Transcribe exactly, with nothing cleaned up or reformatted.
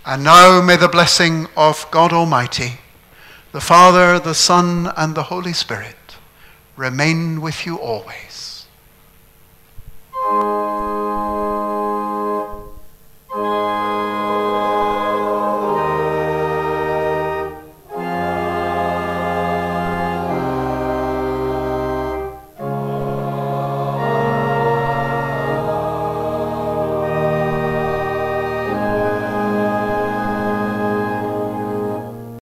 And now may the blessing of God Almighty, the Father, the Son, and the Holy Spirit remain with you always.